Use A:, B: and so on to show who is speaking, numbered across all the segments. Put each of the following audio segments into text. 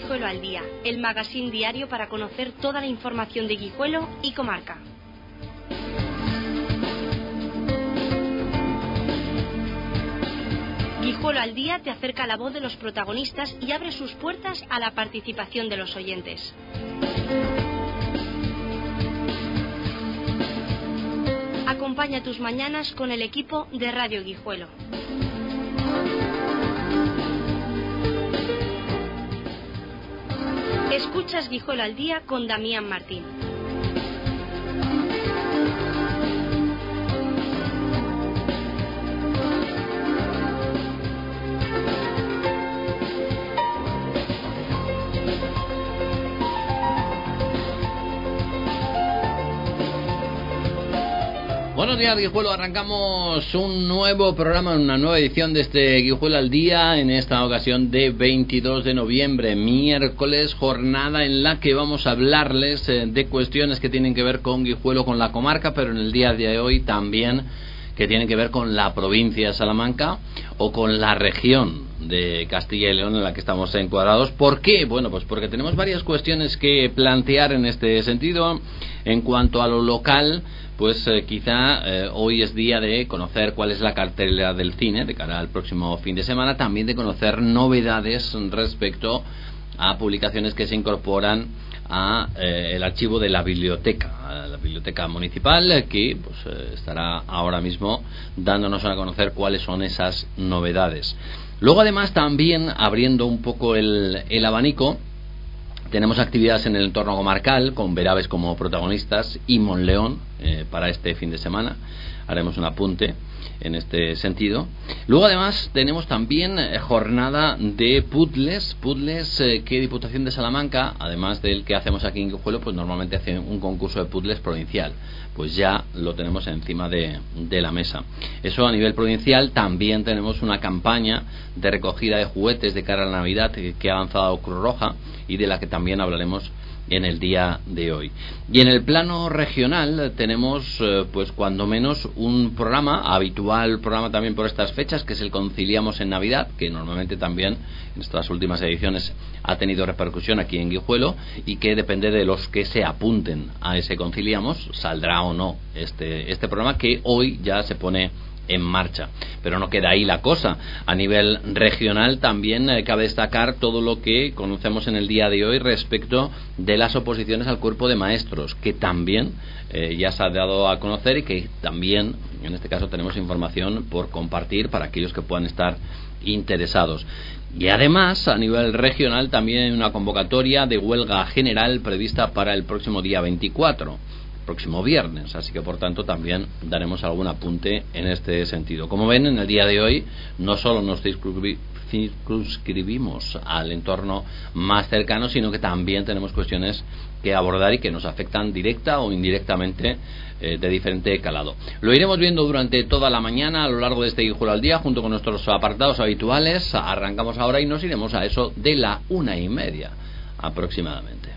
A: Guijuelo al Día, el magazín diario para conocer toda la información de Guijuelo y comarca. Guijuelo al Día te acerca la voz de los protagonistas y abre sus puertas a la participación de los oyentes. Acompaña tus mañanas con el equipo de Radio Guijuelo. Escuchas Guijuelo al Día con Damián Martín.
B: Buenos días, Guijuelo. Arrancamos un nuevo programa, una nueva edición de este Guijuelo al Día, en esta ocasión de 22 de noviembre, miércoles, jornada en la que vamos a hablarles de cuestiones que tienen que ver con Guijuelo, con la comarca, pero en el día de hoy también que tienen que ver con la provincia de Salamanca o con la región de Castilla y León en la que estamos encuadrados. ¿Por qué? Bueno, pues porque tenemos varias cuestiones que plantear en este sentido. En cuanto a lo local, pues quizá hoy es día de conocer cuál es la cartelera del cine de cara al próximo fin de semana, también de conocer novedades respecto a publicaciones que se incorporan a el archivo de la biblioteca municipal, que pues estará ahora mismo dándonos a conocer cuáles son esas novedades. Luego, además, también abriendo un poco el abanico, tenemos actividades en el entorno comarcal con Veraves como protagonistas y Monleón para este fin de semana. Haremos un apunte en este sentido. Luego, además, tenemos también jornada de puzzles que Diputación de Salamanca, además del que hacemos aquí en Guijuelo, pues normalmente hace un concurso de puzzles provincial. Pues ya lo tenemos encima de la mesa. Eso a nivel provincial. También tenemos una campaña de recogida de juguetes de cara a la Navidad que ha lanzado Cruz Roja y de la que también hablaremos en el día de hoy. Y en el plano regional tenemos pues cuando menos un habitual programa también por estas fechas, que es el Conciliamos en Navidad, que normalmente también en estas últimas ediciones ha tenido repercusión aquí en Guijuelo, y que depende de los que se apunten a ese Conciliamos saldrá o no este programa, que hoy ya se pone en marcha. Pero no queda ahí la cosa. A nivel regional también cabe destacar todo lo que conocemos en el día de hoy respecto de las oposiciones al cuerpo de maestros, que también ya se ha dado a conocer y que también en este caso tenemos información por compartir para aquellos que puedan estar interesados. Y además, a nivel regional también hay una convocatoria de huelga general prevista para el próximo día 24, próximo viernes, así que por tanto también daremos algún apunte en este sentido. Como ven, en el día de hoy no solo nos circunscribimos al entorno más cercano, sino que también tenemos cuestiones que abordar y que nos afectan directa o indirectamente de diferente calado. Lo iremos viendo durante toda la mañana a lo largo de este Guijuelo al Día, junto con nuestros apartados habituales. Arrancamos ahora y nos iremos a eso de la 1:30 aproximadamente.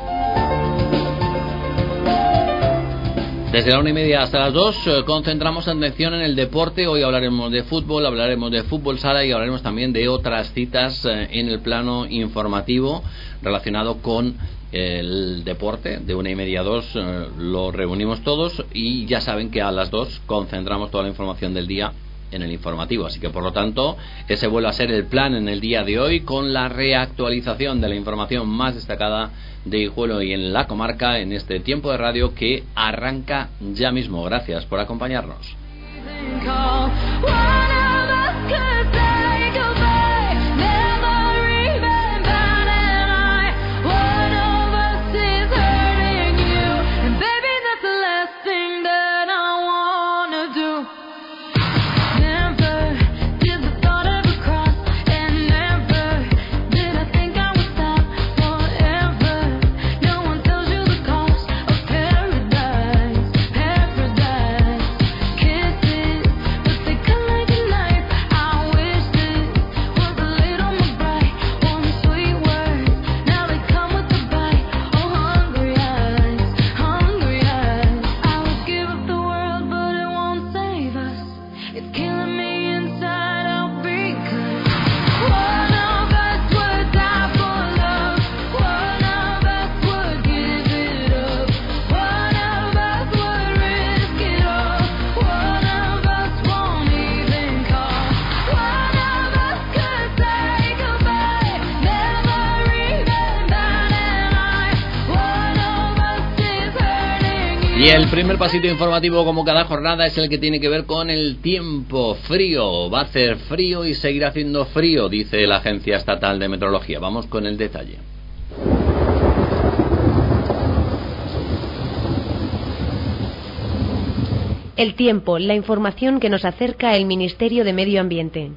B: Desde la 1:30 hasta las 2 concentramos atención en el deporte. Hoy hablaremos de fútbol sala y hablaremos también de otras citas en el plano informativo relacionado con el deporte. De 1:30 a 2 lo reunimos todos y ya saben que a las 2 concentramos toda la información del día en el informativo, así que por lo tanto ese vuelve a ser el plan en el día de hoy, con la reactualización de la información más destacada de Guijuelo y en la comarca en este tiempo de radio que arranca ya mismo. Gracias por acompañarnos. Y el primer pasito informativo, como cada jornada, es el que tiene que ver con el tiempo. Frío, va a hacer frío y seguirá haciendo frío, dice la Agencia Estatal de Meteorología. Vamos con el detalle.
A: El tiempo, la información que nos acerca el Ministerio de Medio Ambiente.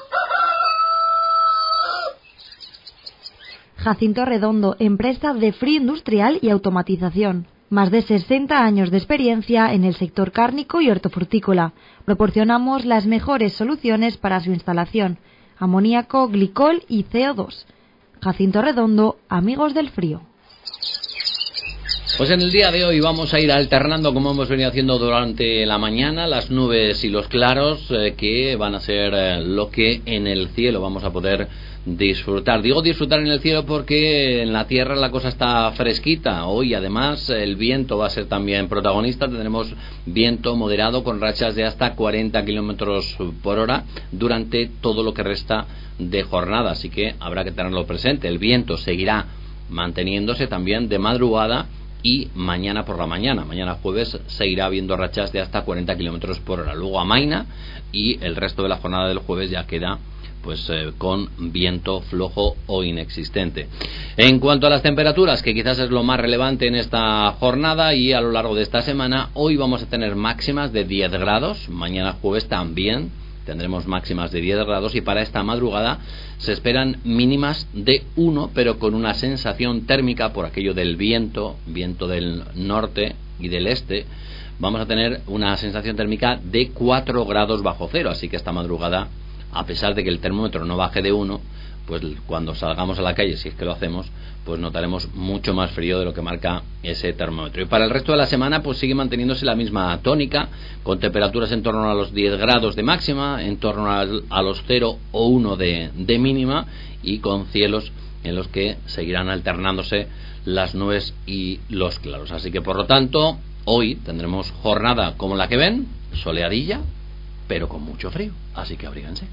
C: Jacinto Redondo, empresa de frío industrial y automatización. Más de 60 años de experiencia en el sector cárnico y hortofrutícola. Proporcionamos las mejores soluciones para su instalación: amoníaco, glicol y CO2. Jacinto Redondo, amigos del frío.
B: Pues en el día de hoy vamos a ir alternando, como hemos venido haciendo durante la mañana, las nubes y los claros, que van a ser lo que en el cielo vamos a poder disfrutar. Digo disfrutar en el cielo porque en la tierra la cosa está fresquita. Hoy además el viento va a ser también protagonista. Tendremos viento moderado con rachas de hasta 40 kilómetros por hora durante todo lo que resta de jornada, así que habrá que tenerlo presente. El viento seguirá manteniéndose también de madrugada y mañana por la mañana. Mañana jueves seguirá habiendo rachas de hasta 40 kilómetros por hora. Luego amaina y el resto de la jornada del jueves ya queda con viento flojo o inexistente. En cuanto a las temperaturas, que quizás es lo más relevante en esta jornada y a lo largo de esta semana, hoy vamos a tener máximas de 10 grados, mañana jueves también tendremos máximas de 10 grados y para esta madrugada se esperan mínimas de 1, pero con una sensación térmica por aquello del viento del norte y del este. Vamos a tener una sensación térmica de 4 grados bajo cero, así que esta madrugada, a pesar de que el termómetro no baje de 1, pues cuando salgamos a la calle, si es que lo hacemos, pues notaremos mucho más frío de lo que marca ese termómetro. Y para el resto de la semana pues sigue manteniéndose la misma tónica, con temperaturas en torno a los 10 grados de máxima, en torno a los 0 o 1 de mínima, y con cielos en los que seguirán alternándose las nubes y los claros. Así que por lo tanto hoy tendremos jornada como la que ven, soleadilla, pero con mucho frío, así que abríganse.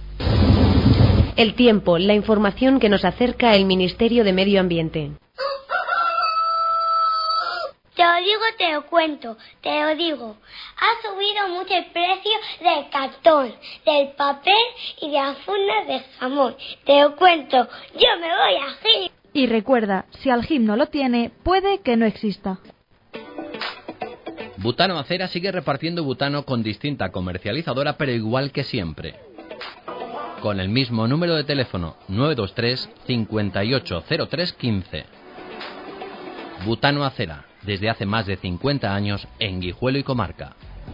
A: El tiempo, la información que nos acerca el Ministerio de Medio Ambiente.
D: Te lo digo, te lo cuento, te lo digo. Ha subido mucho el precio del cartón, del papel y de las fundas de jamón. Te lo cuento, yo me voy a GIM.
C: Y recuerda, si Algim no lo tiene, puede que no exista.
B: Butano Acera sigue repartiendo butano con distinta comercializadora, pero igual que siempre. Con el mismo número de teléfono, 923 580315. Butano Acera, desde hace más de 50 años en Guijuelo y comarca.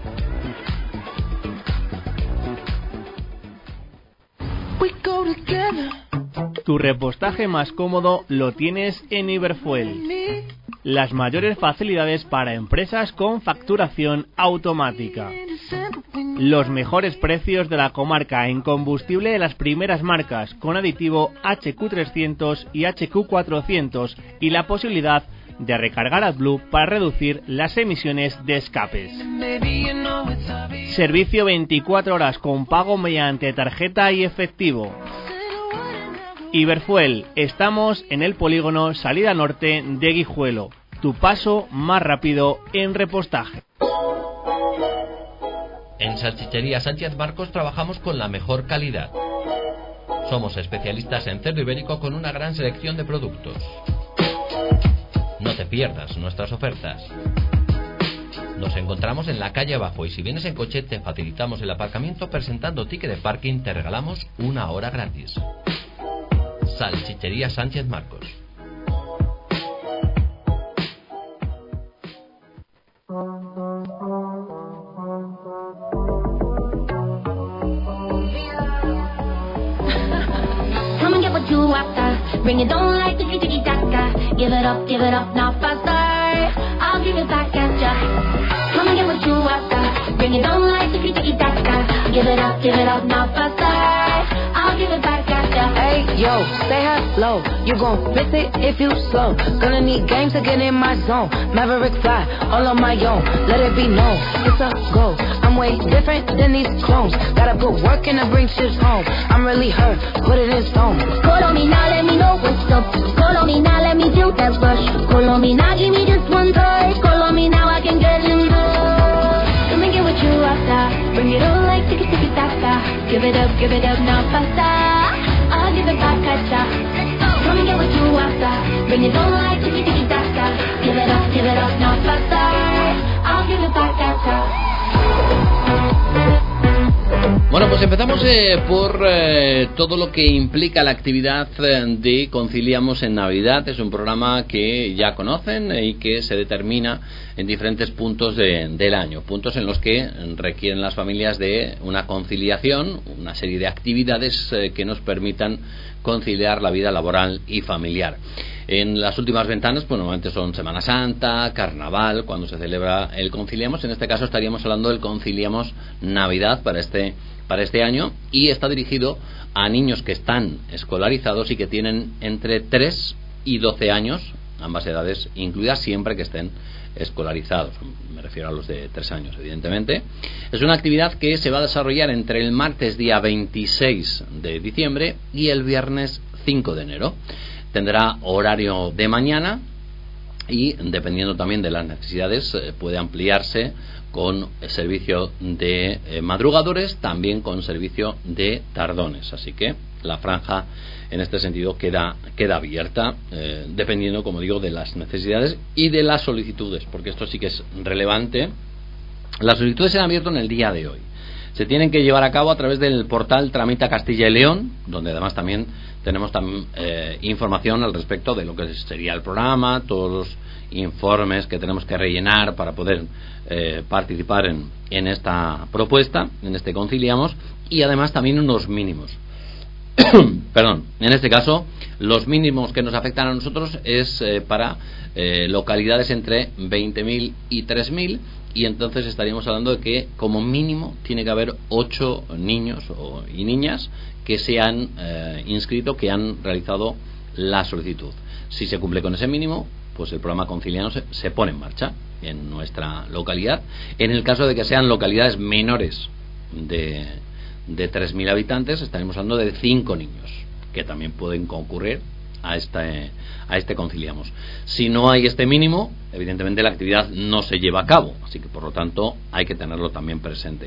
E: Tu repostaje más cómodo lo tienes en Iberfuel. Las mayores facilidades para empresas con facturación automática. Los mejores precios de la comarca en combustible de las primeras marcas, con aditivo HQ300 y HQ400 y la posibilidad de recargar AdBlue para reducir las emisiones de escapes. Servicio 24 horas con pago mediante tarjeta y efectivo. Iberfuel, estamos en el polígono Salida Norte de Guijuelo, tu paso más rápido en repostaje.
B: En Salchichería Sánchez Marcos trabajamos con la mejor calidad. Somos especialistas en cerdo ibérico con una gran selección de productos. No te pierdas nuestras ofertas. Nos encontramos en la calle abajo y si vienes en coche te facilitamos el aparcamiento presentando ticket de parking, te regalamos 1 hora gratis. Salchichería Sánchez Marcos.
F: Bring it on like the tiki taka. Give it up, now faster. I'll give it back at ya. Come and get what you after. Bring it on like the tiki taka. Give it up, now faster. I'll give it back at ya.
G: Hey, yo, say hello. You gon' miss it if you slow. Gonna need games to get in my zone. Maverick fly, all on my own. Let it be known, it's a go. I'm way different than these clones. Gotta put work in to bring shit home. I'm really hurt, put it in stone.
F: Call on me now, let me know what's up. Call on me now, let me feel that rush. Call on me now, give me just one touch. Call on me now, I can get tiki-taka. Give it up, now faster. I'll give it back at ya. Come and get what you after. Bring it on like tiki-taka. Give it up, now faster. I'll give it back at ya.
B: Bueno, pues empezamos por todo lo que implica la actividad de Conciliamos en Navidad. Es un programa que ya conocen y que se determina en diferentes puntos del año, puntos en los que requieren las familias de una conciliación, una serie de actividades que nos permitan conciliar la vida laboral y familiar. En las últimas ventanas, pues normalmente son Semana Santa, Carnaval, cuando se celebra el Conciliamos. En este caso estaríamos hablando del Conciliamos Navidad para este año, y está dirigido a niños que están escolarizados y que tienen entre 3 y 12 años, ambas edades incluidas, siempre que estén escolarizados. Me refiero a los de 3 años, evidentemente. Es una actividad que se va a desarrollar entre el martes día 26 de diciembre y el viernes 5 de enero. Tendrá horario de mañana y, dependiendo también de las necesidades, puede ampliarse con servicio de madrugadores, también con servicio de tardones. Así que la franja en este sentido queda abierta, dependiendo, como digo, de las necesidades y de las solicitudes, porque esto sí que es relevante. Las solicitudes se han abierto en el día de hoy. Se tienen que llevar a cabo a través del portal Tramita Castilla y León, donde además también tenemos información al respecto de lo que sería el programa, todos los informes que tenemos que rellenar para poder participar en esta propuesta, en este Conciliamos, y además también unos mínimos. Perdón, en este caso los mínimos que nos afectan a nosotros es para localidades entre 20.000 y 3.000, y entonces estaríamos hablando de que como mínimo tiene que haber 8 niños y niñas que se han inscrito, que han realizado la solicitud. Si se cumple con ese mínimo, pues el programa Conciliamos se pone en marcha en nuestra localidad. En el caso de que sean localidades menores de 3.000 habitantes, estaremos hablando de 5 niños que también pueden concurrir a este Conciliamos. Si no hay este mínimo, evidentemente la actividad no se lleva a cabo, así que por lo tanto hay que tenerlo también presente.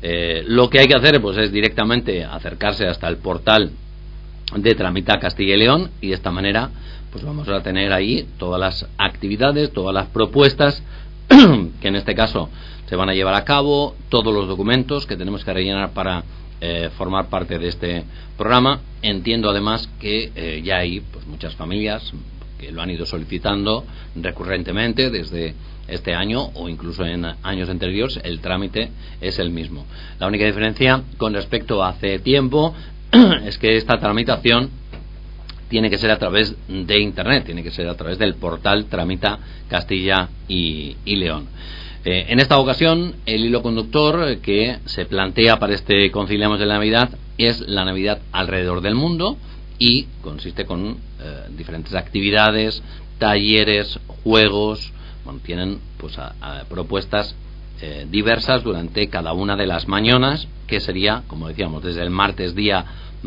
B: Lo que hay que hacer, pues, es directamente acercarse hasta el portal de Tramita Castilla y León, y de esta manera pues vamos a tener ahí todas las actividades, todas las propuestas que en este caso se van a llevar a cabo, todos los documentos que tenemos que rellenar para formar parte de este programa. Entiendo además que ya hay pues muchas familias que lo han ido solicitando recurrentemente desde este año, o incluso en años anteriores el trámite es el mismo. La única diferencia con respecto a hace tiempo es que esta tramitación tiene que ser a través de Internet, tiene que ser a través del portal Tramita Castilla y León. En esta ocasión, el hilo conductor que se plantea para este Conciliamos de la Navidad es la Navidad alrededor del mundo, y consiste con diferentes actividades, talleres, juegos. Bueno, tienen pues propuestas diversas durante cada una de las mañanas, que sería, como decíamos, desde el martes día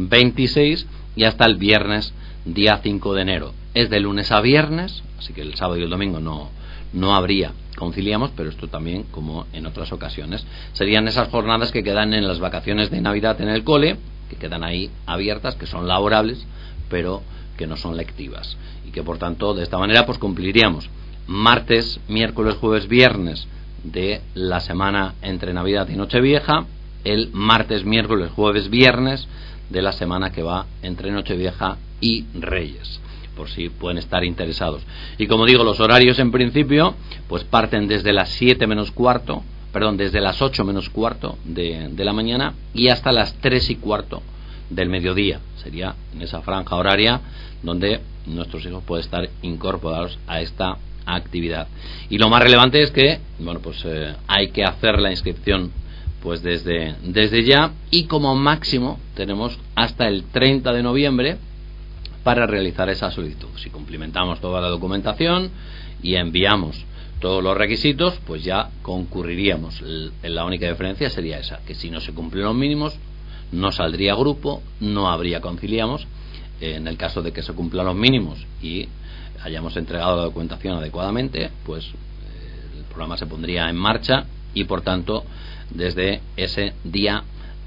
B: 26 y hasta el viernes día 5 de enero. Es de lunes a viernes, así que el sábado y el domingo no habría Conciliamos, pero esto también, como en otras ocasiones, serían esas jornadas que quedan en las vacaciones de Navidad en el cole, que quedan ahí abiertas, que son laborables, pero que no son lectivas, y que por tanto de esta manera pues cumpliríamos martes, miércoles, jueves, viernes de la semana entre Navidad y Nochevieja, el martes, miércoles, jueves, viernes de la semana que va entre Nochevieja y Reyes, por si pueden estar interesados. Y como digo, los horarios en principio pues parten desde las 7 menos cuarto, desde las 8 menos cuarto de la mañana y hasta las 3 y cuarto del mediodía. Sería en esa franja horaria donde nuestros hijos pueden estar incorporados a esta actividad. Y lo más relevante es que hay que hacer la inscripción pues desde ya, y como máximo tenemos hasta el 30 de noviembre para realizar esa solicitud. Si cumplimentamos toda la documentación y enviamos todos los requisitos, pues ya concurriríamos. La única diferencia sería esa, que si no se cumplen los mínimos no saldría grupo, no habría Conciliamos. En el caso de que se cumplan los mínimos y hayamos entregado la documentación adecuadamente, pues el programa se pondría en marcha, y por tanto desde ese día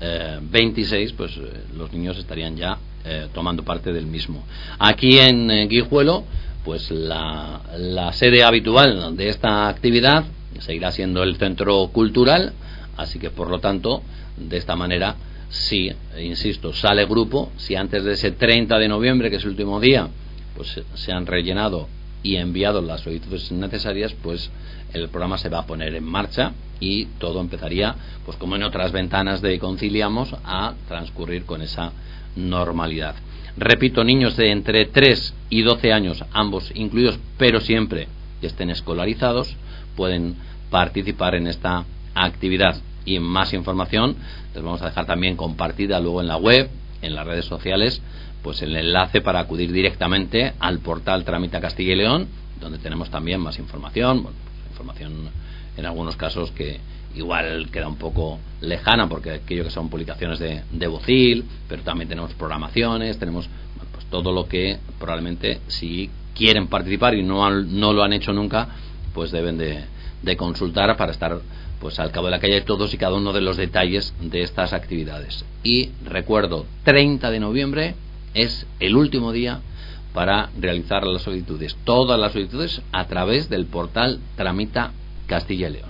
B: 26, pues los niños estarían ya tomando parte del mismo. Aquí en Guijuelo, pues la sede habitual de esta actividad seguirá siendo el centro cultural, así que por lo tanto, de esta manera, si, insisto, sale grupo, si antes de ese 30 de noviembre, que es el último día, pues se han rellenado y enviado las solicitudes necesarias, pues el programa se va a poner en marcha y todo empezaría, pues como en otras ventanas de Conciliamos, a transcurrir con esa normalidad. Repito, niños de entre 3 y 12 años, ambos incluidos, pero siempre que estén escolarizados, pueden participar en esta actividad. Y más información les vamos a dejar también compartida luego en la web, en las redes sociales, pues el enlace para acudir directamente al portal Tramita Castilla y León, donde tenemos también más información, bueno, pues información en algunos casos que igual queda un poco lejana, porque aquello que son publicaciones de Vocil, pero también tenemos programaciones, tenemos, bueno, pues todo lo que probablemente, si quieren participar y no lo han hecho nunca, pues deben de consultar para estar pues al cabo de la calle todos y cada uno de los detalles de estas actividades. Y recuerdo, 30 de noviembre es el último día para realizar las solicitudes, todas las solicitudes a través del portal Tramita Castilla y León.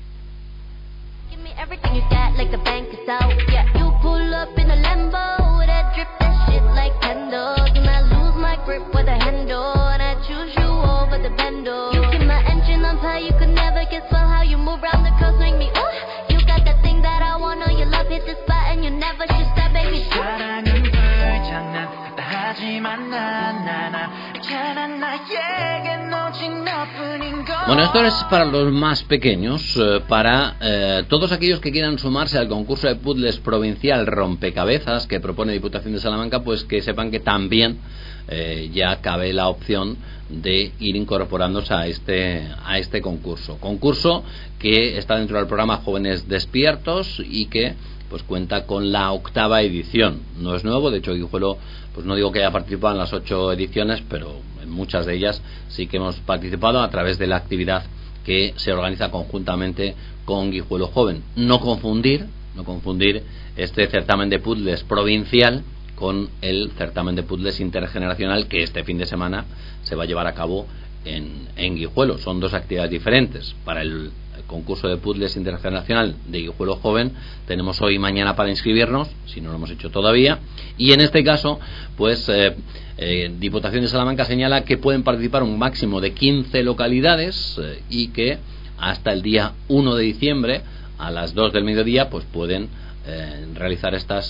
B: Bueno, esto es para los más pequeños, para todos aquellos que quieran sumarse al concurso de puzzles provincial Rompecabezas que propone Diputación de Salamanca, pues que sepan que también ya cabe la opción de ir incorporándose a este concurso que está dentro del programa Jóvenes Despiertos y que pues cuenta con la 8ª edición. No es nuevo, de hecho Guijuelo, pues no digo que haya participado en las 8 ediciones, pero en muchas de ellas sí que hemos participado a través de la actividad que se organiza conjuntamente con Guijuelo Joven. No confundir este certamen de puzzles provincial con el certamen de puzzles intergeneracional que este fin de semana se va a llevar a cabo en Guijuelo. Son dos actividades diferentes. Para el concurso de puzzles intergeneracional de Guijuelo Joven tenemos hoy y mañana para inscribirnos, si no lo hemos hecho todavía, y en este caso pues Diputación de Salamanca señala que pueden participar un máximo de 15 localidades y que hasta el día 1 de diciembre a las 2 del mediodía pues pueden realizar estas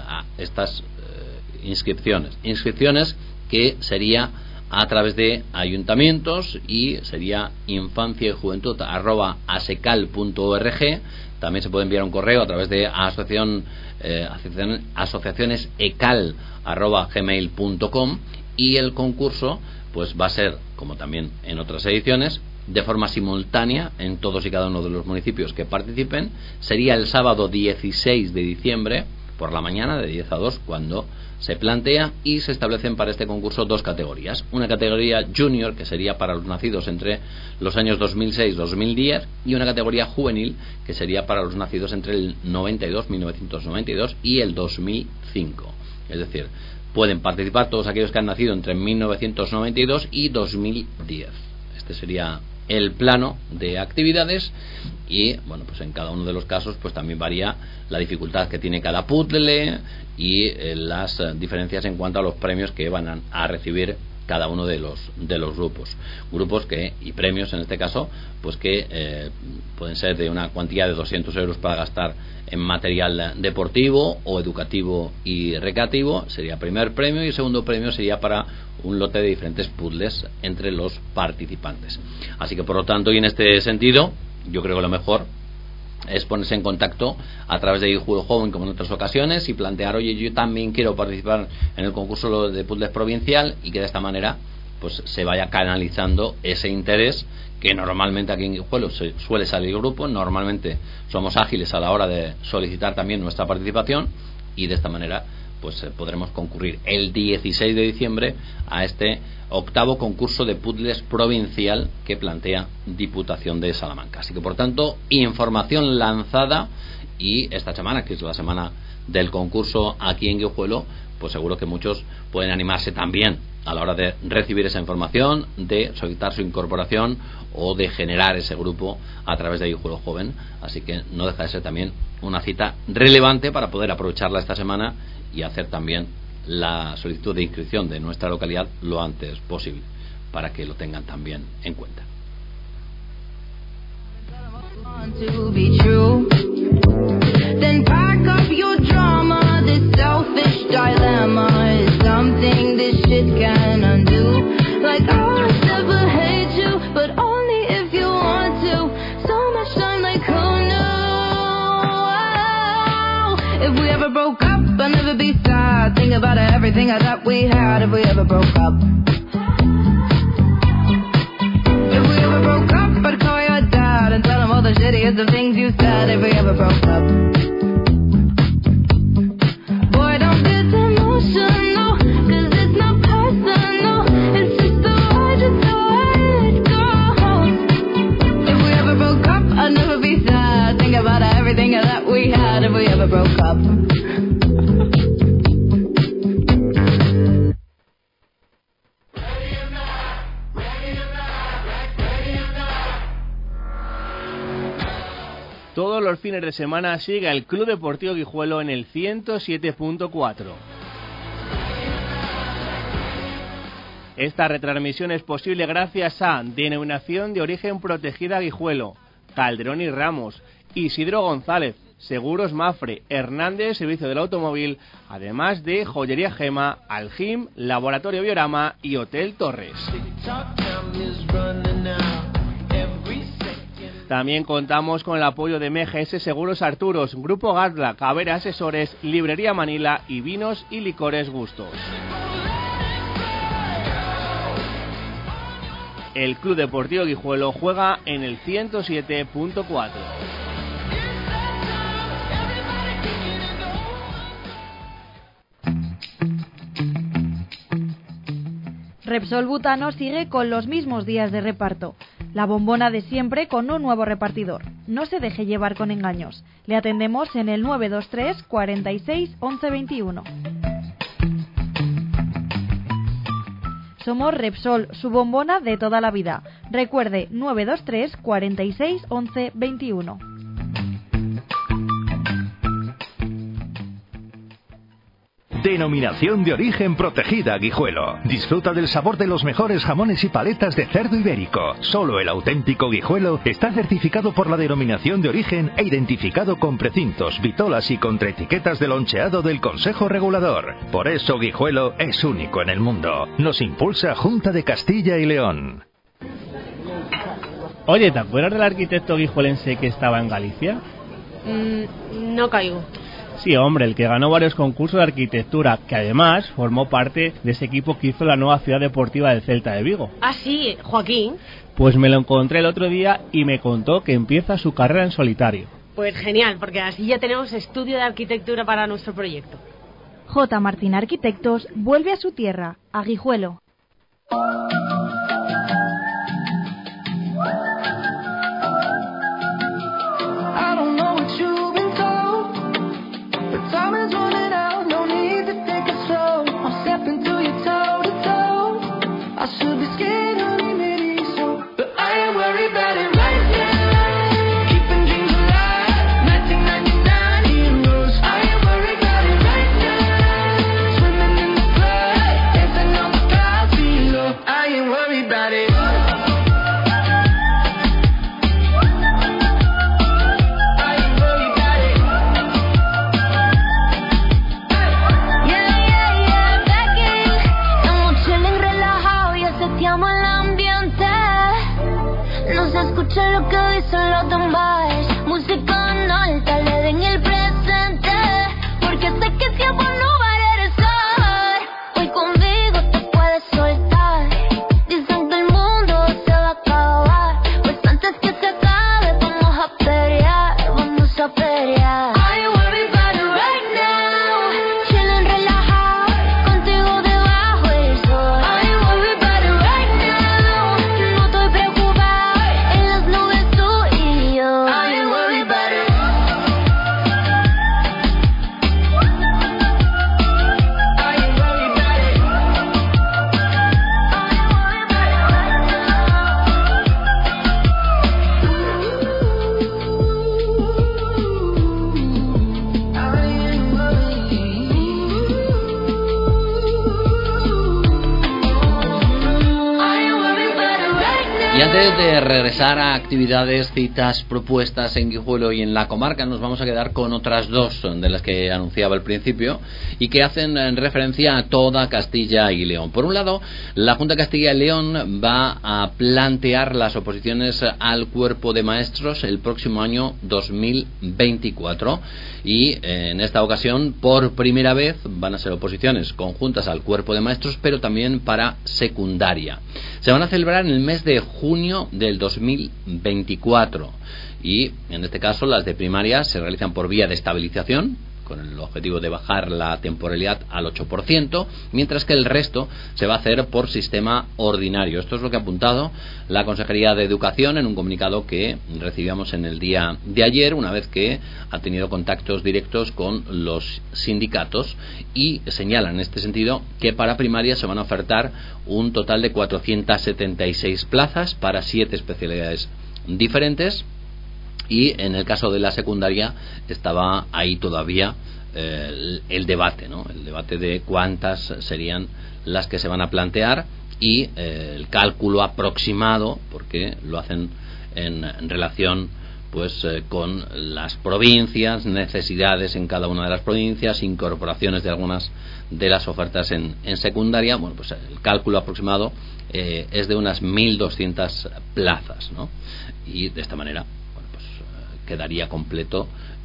B: inscripciones que sería a través de ayuntamientos y sería infancia y juventud @asecal.org. También se puede enviar un correo a través de asociacionesecal@gmail.com y el concurso pues va a ser, como también en otras ediciones, de forma simultánea en todos y cada uno de los municipios que participen. Sería el sábado 16 de diciembre por la mañana de 10 a 2 cuando se plantea, y se establecen para este concurso dos categorías. Una categoría junior, que sería para los nacidos entre los años 2006-2010, y una categoría juvenil, que sería para los nacidos entre el 1992 y el 2005. Es decir, pueden participar todos aquellos que han nacido entre 1992 y 2010. Este sería el plano de actividades y bueno, pues en cada uno de los casos pues también varía la dificultad que tiene cada puzzle y las diferencias en cuanto a los premios que van a recibir cada uno de los grupos que, y premios en este caso, pues que pueden ser de una cuantía de 200 euros para gastar en material deportivo o educativo y recreativo, sería primer premio, y el segundo premio sería para un lote de diferentes puzzles entre los participantes. Así que por lo tanto, y en este sentido, yo creo que lo mejor es ponerse en contacto a través de Guijuelo Joven como en otras ocasiones y plantear, oye, yo también quiero participar en el concurso de puzzles provincial, y que de esta manera pues se vaya canalizando ese interés, que normalmente aquí en Guijuelo se suele salir grupo, normalmente somos ágiles a la hora de solicitar también nuestra participación, y de esta manera pues podremos concurrir el 16 de diciembre a este 8º concurso de puzzles provincial que plantea Diputación de Salamanca. Así que por tanto, información lanzada, y esta semana, que es la semana del concurso aquí en Guijuelo, pues seguro que muchos pueden animarse también a la hora de recibir esa información, de solicitar su incorporación o de generar ese grupo a través de Guijuelo Joven. Así que no deja de ser también una cita relevante para poder aprovecharla esta semana y hacer también la solicitud de inscripción de nuestra localidad lo antes posible, para que lo tengan también en cuenta.
G: To be true, then pack up your drama. This selfish dilemma is something this shit can undo. Like I'll never hate you, but only if you want to. So much time, like who knew? If we ever broke up, I'll never be sad. Think about everything I thought we had. If we ever broke up. If we ever broke up, I'd call your dad and tell him all the shittiest of things you said. If we ever broke up. Boy, don't get emotional, 'cause it's not personal. It's just the way it goes. If we ever broke up, I'd never be sad. Think about everything that we had. If we ever broke up.
E: Todos los fines de semana sigue el Club Deportivo Guijuelo en el 107.4. Esta retransmisión es posible gracias a Denominación de Origen Protegida Guijuelo, Calderón y Ramos, Isidro González, Seguros Mafre, Hernández Servicio del Automóvil, además de Joyería Gema, Aljim, Laboratorio Biorama y Hotel Torres. También contamos con el apoyo de MGS Seguros Arturos, Grupo Gardla, Cabrera Asesores, Librería Manila y Vinos y Licores Gustos. El Club Deportivo Guijuelo juega en el 107.4.
C: Repsol Butano sigue con los mismos días de reparto. La bombona de siempre con un nuevo repartidor. No se deje llevar con engaños. Le atendemos en el 923 46 11 21. Somos Repsol, su bombona de toda la vida. Recuerde, 923 46 11 21.
H: Denominación de Origen Protegida Guijuelo. Disfruta del sabor de los mejores jamones y paletas de cerdo ibérico. Solo el auténtico Guijuelo está certificado por la Denominación de Origen e identificado con precintos, vitolas y contraetiquetas de loncheado del Consejo Regulador. Por eso Guijuelo es único en el mundo. Nos impulsa Junta de Castilla y León.
E: Oye, ¿te acuerdas del arquitecto guijuelense que estaba en Galicia?
A: No caigo.
E: Sí, hombre, el que ganó varios concursos de arquitectura, que además formó parte de ese equipo que hizo la nueva ciudad deportiva del Celta de Vigo.
A: Ah, sí, Joaquín.
E: Pues me lo encontré el otro día y me contó que empieza su carrera en solitario.
A: Pues genial, porque así ya tenemos estudio de arquitectura para nuestro proyecto.
C: J. Martín Arquitectos vuelve a su tierra, a Guijuelo.
G: I ain't
B: Antes de regresar a actividades, citas, propuestas en Guijuelo y en la comarca, nos vamos a quedar con otras dos de las que anunciaba al principio y que hacen referencia a toda Castilla y León. Por un lado, la Junta de Castilla y León va a plantear las oposiciones al cuerpo de maestros el próximo año 2024 y en esta ocasión, por primera vez, van a ser oposiciones conjuntas al cuerpo de maestros, pero también para secundaria. Se van a celebrar en el mes de junio del 2024 y en este caso las de primaria se realizan por vía de estabilización con el objetivo de bajar la temporalidad al 8%, mientras que el resto se va a hacer por sistema ordinario. Esto es lo que ha apuntado la Consejería de Educación en un comunicado que recibíamos en el día de ayer, una vez que ha tenido contactos directos con los sindicatos, y señalan en este sentido que para primaria se van a ofertar un total de 476 plazas para 7 especialidades diferentes. Y en el caso de la secundaria estaba ahí todavía el debate, ¿no? El debate de cuántas serían las que se van a plantear y el cálculo aproximado, porque lo hacen en relación pues con las provincias, necesidades en cada una de las provincias, incorporaciones de algunas de las ofertas en secundaria. Bueno, pues el cálculo aproximado es de unas 1.200 plazas, ¿no? Y de esta manera quedaría completo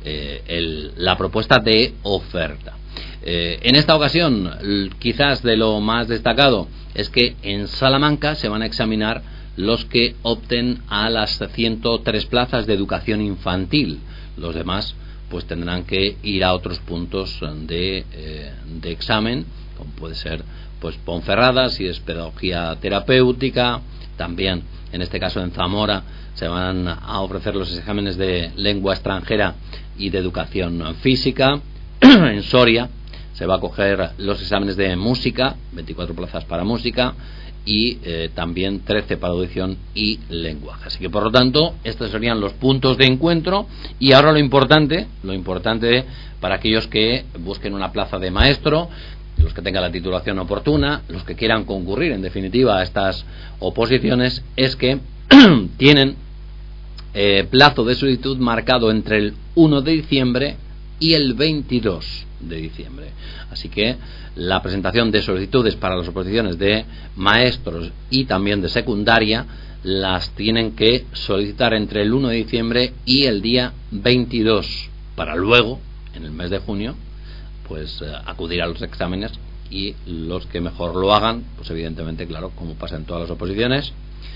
B: la propuesta de oferta. En esta ocasión, quizás de lo más destacado es que en Salamanca se van a examinar los que opten a las 103 plazas de educación infantil. Los demás pues tendrán que ir a otros puntos de examen, como puede ser pues Ponferrada, si es pedagogía terapéutica. También en este caso en Zamora se van a ofrecer los exámenes de lengua extranjera y de educación física. En Soria se va a coger los exámenes de música, 24 plazas para música y también 13 para audición y lenguaje. Así que por lo tanto estos serían los puntos de encuentro. Y ahora lo importante para aquellos que busquen una plaza de maestro, los que tengan la titulación oportuna, los que quieran concurrir en definitiva a estas oposiciones, es que tienen plazo de solicitud marcado entre el 1 de diciembre y el 22 de diciembre. Así que la presentación de solicitudes para las oposiciones de maestros y también de secundaria las tienen que solicitar entre el 1 de diciembre y el día 22, para luego, en el mes de junio, pues acudir a los exámenes, y los que mejor lo hagan, pues evidentemente, claro, como pasa en todas las oposiciones,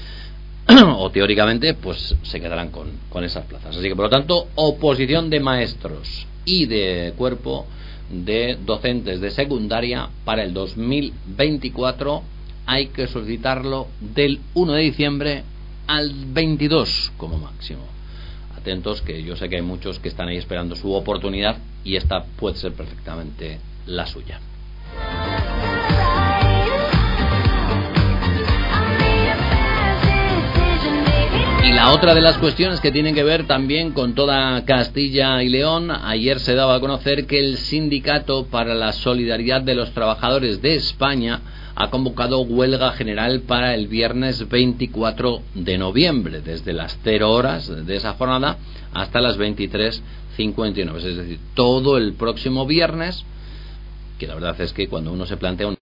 B: o teóricamente, pues se quedarán con esas plazas. Así que por lo tanto, oposición de maestros y de cuerpo de docentes de secundaria para el 2024 hay que solicitarlo del 1 de diciembre al 22 como máximo. Atentos, que yo sé que hay muchos que están ahí esperando su oportunidad y esta puede ser perfectamente la suya. Y la otra de las cuestiones que tienen que ver también con toda Castilla y León, ayer se daba a conocer que el Sindicato para la Solidaridad de los Trabajadores de España ha convocado huelga general para el viernes 24 de noviembre, desde las 0 horas de esa jornada hasta las 23:59, es decir, todo el próximo viernes, que la verdad es que cuando uno se plantea